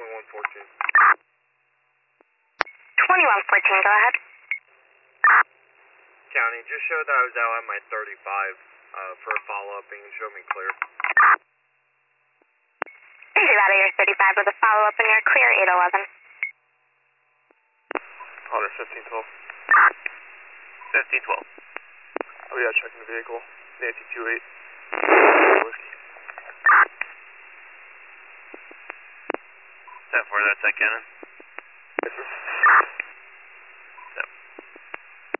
2114. 2114, go ahead. County, just showed that I was out at my 35 for a follow-up and you showed me clear. Roger that, your 35 with a follow-up and you're clear 811. Honor 1512. 1512. Oh yeah, checking the vehicle. Nancy 28. Whiskey. 10-4, that's that cannon. Yes, sir.